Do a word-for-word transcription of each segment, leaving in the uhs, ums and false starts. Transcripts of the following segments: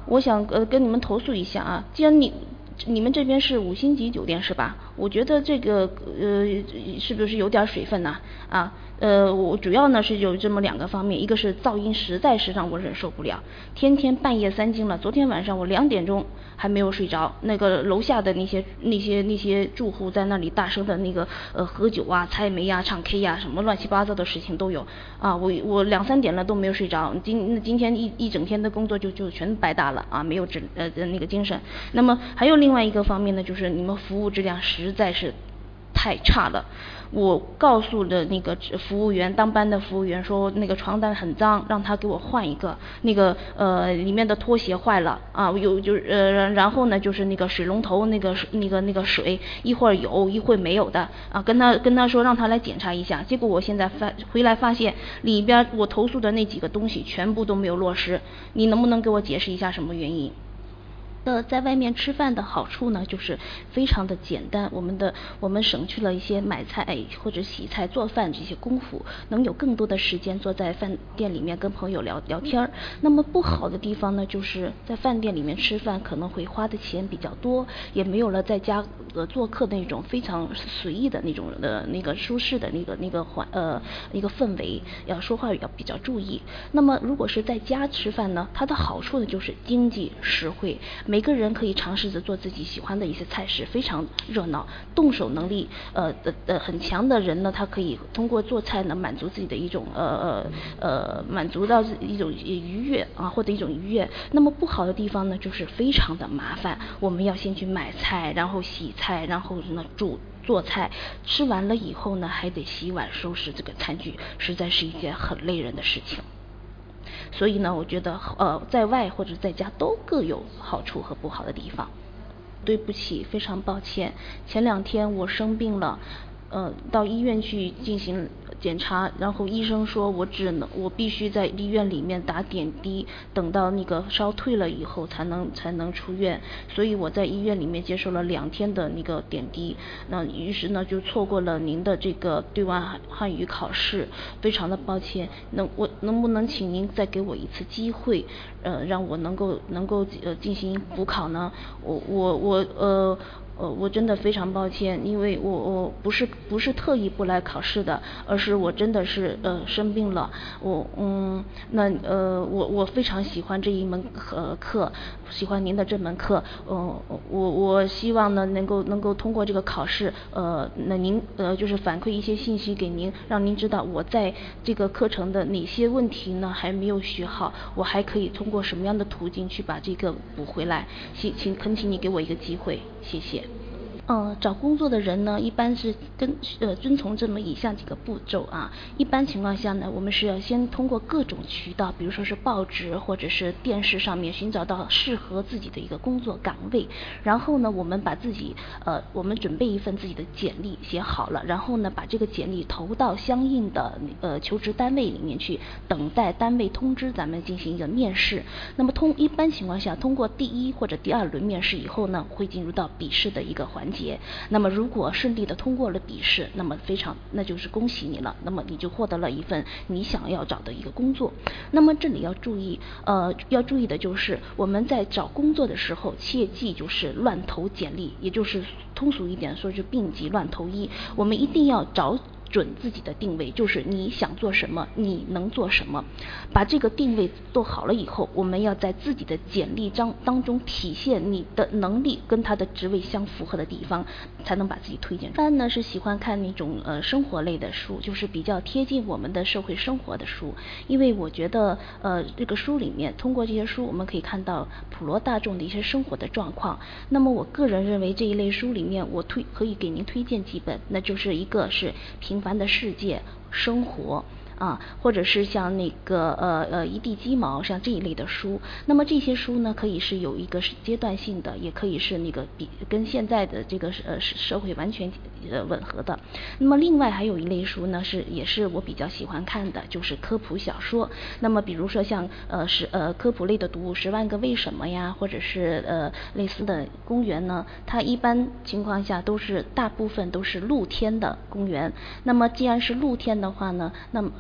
我想呃跟你们投诉一下啊，既然你你们这边是五星级酒店是吧？我觉得这个呃是不是有点水分呐？啊？呃，我主要呢是有这么两个方面，一个是噪音实在是让我忍受不了，天天半夜三更了，昨天晚上我两点钟还没有睡着，那个楼下的那些那些那些住户在那里大声的那个呃喝酒啊、猜枚呀、唱 K 呀，什么乱七八糟的事情都有啊，我我两三点了都没有睡着，今那今天一一整天的工作就就全白搭了啊，没有质呃那个精神。那么还有另外一个方面呢，就是你们服务质量实在是太差了。我告诉了那个服务员，当班的服务员说那个床单很脏，让他给我换一个。那个呃里面的拖鞋坏了啊，有就呃然后呢就是那个水龙头那个那个那个水一会儿有一会儿没有的啊，跟他跟他说让他来检查一下。结果我现在发回来发现里边我投诉的那几个东西全部都没有落实，你能不能给我解释一下什么原因？呃，在外面吃饭的好处呢，就是非常的简单，我们的我们省去了一些买菜或者洗菜、做饭这些功夫，能有更多的时间坐在饭店里面跟朋友聊聊天儿。那么不好的地方呢，就是在饭店里面吃饭可能会花的钱比较多，也没有了在家呃做客那种非常随意的那种的那个舒适的那个那个环呃一个氛围，要说话要比较注意。那么如果是在家吃饭呢，它的好处呢就是经济实惠。每个人可以尝试着做自己喜欢的一些菜式，非常热闹，动手能力呃的呃很强的人呢，他可以通过做菜呢满足自己的一种呃呃呃满足到一种愉悦啊，或者一种愉悦。那么不好的地方呢，就是非常的麻烦，我们要先去买菜，然后洗菜，然后呢煮做菜，吃完了以后呢还得洗碗收拾这个餐具，实在是一件很累人的事情。所以呢，我觉得呃，在外或者在家都各有好处和不好的地方。对不起，非常抱歉，前两天我生病了，呃，到医院去进行检查，然后医生说我只能我必须在医院里面打点滴，等到那个烧退了以后才能才能出院，所以我在医院里面接受了两天的那个点滴，那于是呢就错过了您的这个对外汉语考试，非常的抱歉，能我能不能请您再给我一次机会，呃，让我能够能够呃进行补考呢？我我我呃。呃，我真的非常抱歉，因为我我不是不是特意不来考试的，而是我真的是呃生病了，我嗯那呃我我非常喜欢这一门呃课，喜欢您的这门课，呃我我希望呢能够能够通过这个考试，呃那您呃就是反馈一些信息给您，让您知道我在这个课程的哪些问题呢还没有学好，我还可以通过什么样的途径去把这个补回来，请请恳请你给我一个机会，谢谢。嗯，找工作的人呢，一般是跟呃遵从这么以下几个步骤啊。一般情况下呢，我们是要先通过各种渠道，比如说是报纸或者是电视上面寻找到适合自己的一个工作岗位，然后呢，我们把自己呃我们准备一份自己的简历写好了，然后呢把这个简历投到相应的呃求职单位里面去，等待单位通知咱们进行一个面试。那么通一般情况下，通过第一或者第二轮面试以后呢，会进入到笔试的一个环节。那么如果顺利的通过了笔试，那么非常那就是恭喜你了，那么你就获得了一份你想要找的一个工作。那么这里要注意呃要注意的就是我们在找工作的时候切记就是乱投简历，也就是通俗一点说是病急乱投医，我们一定要找准自己的定位，就是你想做什么，你能做什么。把这个定位做好了以后，我们要在自己的简历章当中体现你的能力跟他的职位相符合的地方，才能把自己推荐出来。一般呢是喜欢看那种呃生活类的书，就是比较贴近我们的社会生活的书，因为我觉得呃这个书里面通过这些书我们可以看到普罗大众的一些生活的状况。那么我个人认为这一类书里面我推可以给您推荐几本，那就是一个是平凡的世界生活啊，或者是像那个呃呃一地鸡毛像这一类的书。那么这些书呢，可以是有一个是阶段性的，也可以是那个比跟现在的这个呃社会完全呃吻合的。那么另外还有一类书呢，是也是我比较喜欢看的，就是科普小说。那么比如说像呃是呃科普类的读物《十万个为什么》呀，或者是呃类似的公园呢，它一般情况下都是大部分都是露天的公园。那么既然是露天的话呢，那么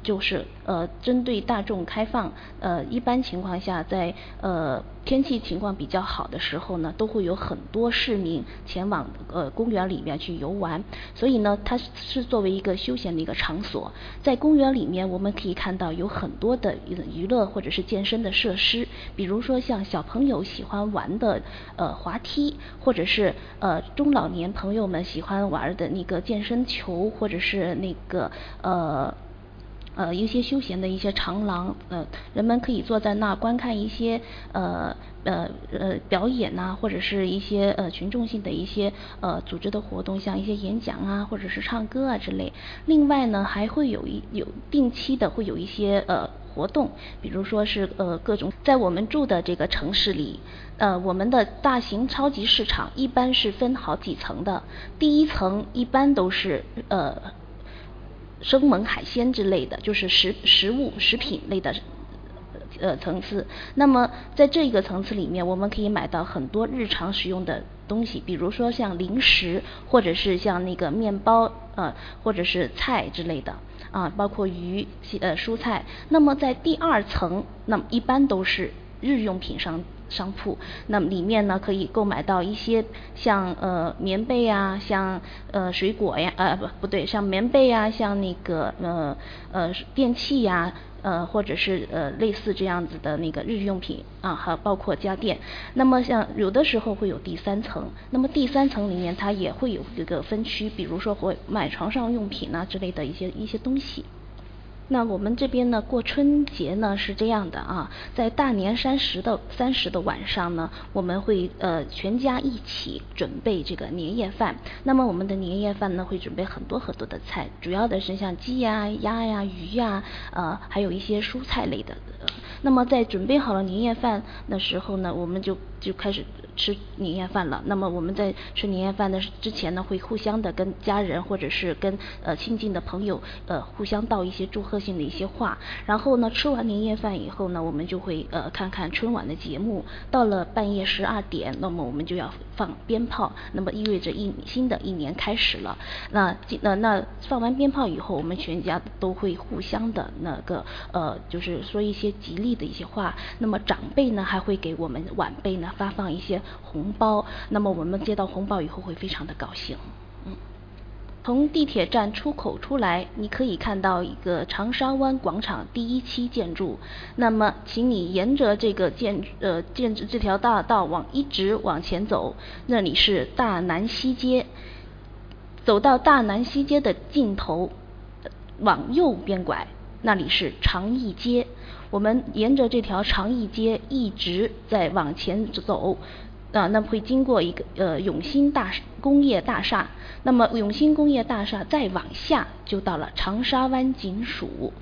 就是呃针对大众开放，呃一般情况下在呃天气情况比较好的时候呢，都会有很多市民前往呃公园里面去游玩，所以呢它是作为一个休闲的一个场所。在公园里面我们可以看到有很多的娱乐或者是健身的设施，比如说像小朋友喜欢玩的呃滑梯，或者是呃中老年朋友们喜欢玩的那个健身球，或者是那个呃呃一些休闲的一些长廊，呃人们可以坐在那观看一些呃呃呃表演呐、啊，或者是一些呃群众性的一些呃组织的活动，像一些演讲啊，或者是唱歌啊之类。另外呢，还会有一有定期的会有一些呃活动，比如说是呃各种在我们住的这个城市里，呃我们的大型超级市场一般是分好几层的，第一层一般都是呃生猛海鲜之类的，就是食食物食品类的呃层次。那么在这个层次里面，我们可以买到很多日常使用的东西，比如说像零食，或者是像那个面包呃或者是菜之类的啊，包括鱼呃蔬菜。那么在第二层，那么一般都是日用品商商铺，那么里面呢可以购买到一些像呃棉被啊，像呃水果呀，呃不不对，像棉被啊，像那个呃呃电器呀。呃，或者是呃类似这样子的那个日用品啊，还包括家电。那么像有的时候会有第三层，那么第三层里面它也会有这个分区，比如说会买床上用品啊之类的一些一些东西。那我们这边呢，过春节呢是这样的啊，在大年三十的三十的晚上呢，我们会呃全家一起准备这个年夜饭。那么我们的年夜饭呢，会准备很多很多的菜，主要的是像鸡呀、鸭呀、鱼呀，呃，还有一些蔬菜类的。那么在准备好了年夜饭的时候呢，我们就就开始吃年夜饭了。那么我们在吃年夜饭的之前呢，会互相的跟家人或者是跟呃亲近的朋友呃互相道一些祝贺性的一些话。然后呢，吃完年夜饭以后呢，我们就会呃看看春晚的节目。到了半夜十二点，那么我们就要放鞭炮，那么意味着一新的一年开始了。那那那放完鞭炮以后，我们全家都会互相的那个呃就是说一些吉利的一些话。那么长辈呢还会给我们晚辈呢发放一些红包，那么我们接到红包以后会非常的高兴。嗯，从地铁站出口出来，你可以看到一个长沙湾广场第一期建筑。那么请你沿着这个建呃建这条大道往一直往前走，那里是大南西街。走到大南西街的尽头，往右边拐，那里是长义街。我们沿着这条长义街一直在往前走，啊，那会经过一个呃永兴大工业大厦。那么永兴工业大厦再往下就到了长沙湾警署。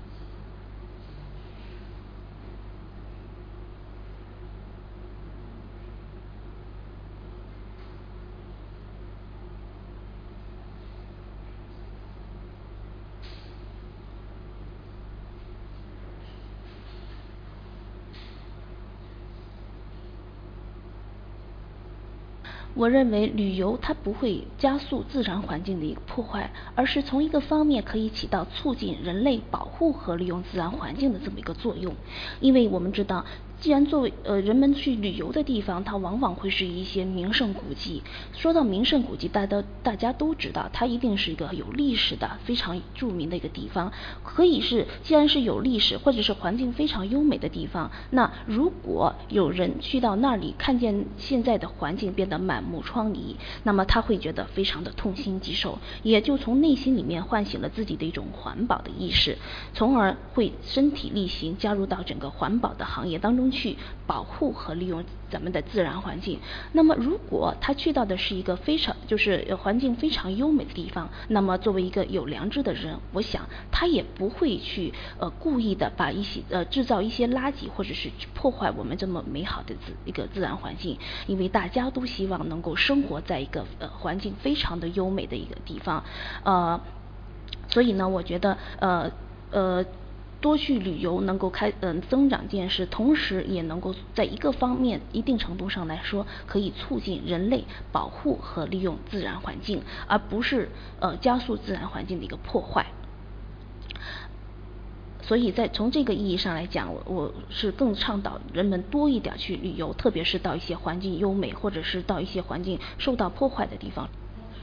我认为旅游它不会加速自然环境的一个破坏，而是从一个方面可以起到促进人类保护和利用自然环境的这么一个作用。因为我们知道，既然作为呃人们去旅游的地方，它往往会是一些名胜古迹。说到名胜古迹，大家大家都知道，它一定是一个有历史的、非常著名的一个地方。可以是，既然是有历史或者是环境非常优美的地方，那如果有人去到那里，看见现在的环境变得满目疮痍，那么他会觉得非常的痛心疾首，也就从内心里面唤醒了自己的一种环保的意识，从而会身体力行加入到整个环保的行业当中去，保护和利用咱们的自然环境。那么如果他去到的是一个非常就是环境非常优美的地方，那么作为一个有良知的人，我想他也不会去呃故意的把一些呃制造一些垃圾，或者是破坏我们这么美好的自一个自然环境。因为大家都希望能够生活在一个呃环境非常的优美的一个地方，呃，所以呢，我觉得呃呃。多去旅游能够开嗯、呃、增长见识，同时也能够在一个方面一定程度上来说，可以促进人类保护和利用自然环境，而不是呃加速自然环境的一个破坏。 所以在从这个意义上来讲，我我是更倡导人们多一点去旅游，特别是到一些环境优美或者是到一些环境受到破坏的地方。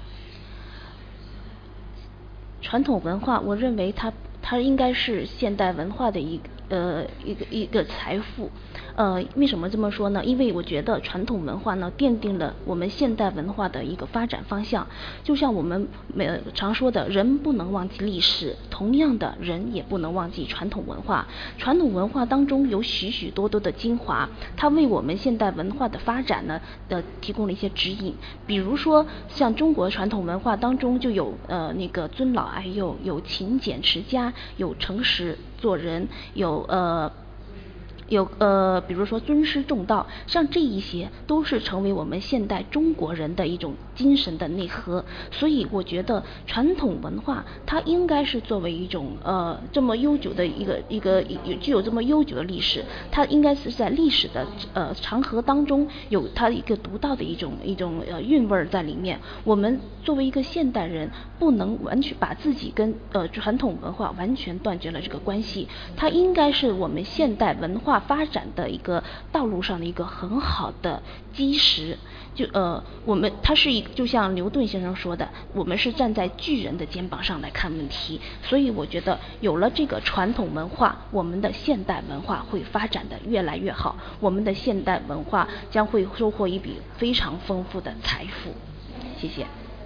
传统文化，我认为它它应该是现代文化的一个呃一个一个财富。呃，为什么这么说呢？因为我觉得传统文化呢，奠定了我们现代文化的一个发展方向。就像我们每常说的，人不能忘记历史，同样的，人也不能忘记传统文化。传统文化当中有许许多多的精华，它为我们现代文化的发展呢，呃，提供了一些指引。比如说，像中国传统文化当中就有呃那个尊老爱幼，有勤俭持家，有诚实做人，有呃。有呃，比如说尊师重道，像这一些都是成为我们现代中国人的一种精神的内核。所以我觉得传统文化它应该是作为一种呃这么悠久的一个一个具有这么悠久的历史，它应该是在历史的呃长河当中有它一个独到的一种一种呃韵味在里面。我们作为一个现代人，不能完全把自己跟呃传统文化完全断绝了这个关系，它应该是我们现代文化发展的一个道路上的一个很好的基石。就呃，我们它是一就像牛顿先生说的，我们是站在巨人的肩膀上来看问题。所以我觉得有了这个传统文化，我们的现代文化会发展的越来越好，我们的现代文化将会收获一笔非常丰富的财富。谢谢。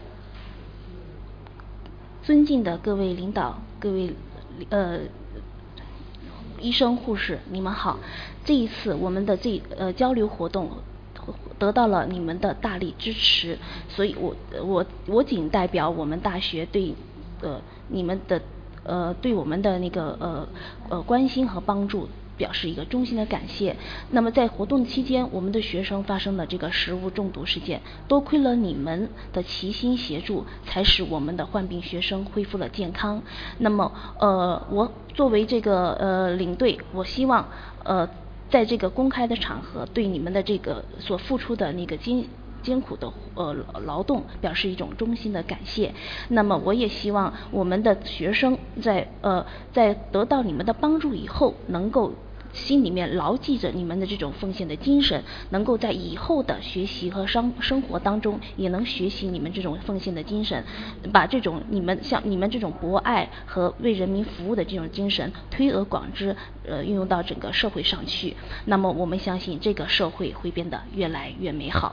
尊敬的各位领导，各位呃医生护士，你们好。这一次我们的这呃交流活动得到了你们的大力支持，所以我我我仅代表我们大学对呃你们的呃对我们的那个呃呃关心和帮助表示一个衷心的感谢。那么在活动期间，我们的学生发生了这个食物中毒事件，多亏了你们的齐心协助，才使我们的患病学生恢复了健康。那么呃我作为这个呃领队，我希望呃在这个公开的场合，对你们的这个所付出的那个艰艰苦的呃劳动表示一种衷心的感谢。那么我也希望我们的学生在呃在得到你们的帮助以后，能够心里面牢记着你们的这种奉献的精神，能够在以后的学习和生生活当中也能学习你们这种奉献的精神，把这种你们像你们这种博爱和为人民服务的这种精神推而广之，呃，运用到整个社会上去。那么我们相信这个社会会变得越来越美好。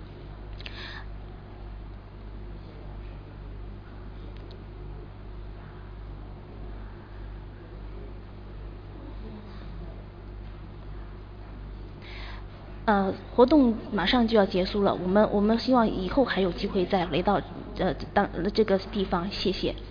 呃，活动马上就要结束了，我们我们希望以后还有机会再回到呃当这个地方，谢谢。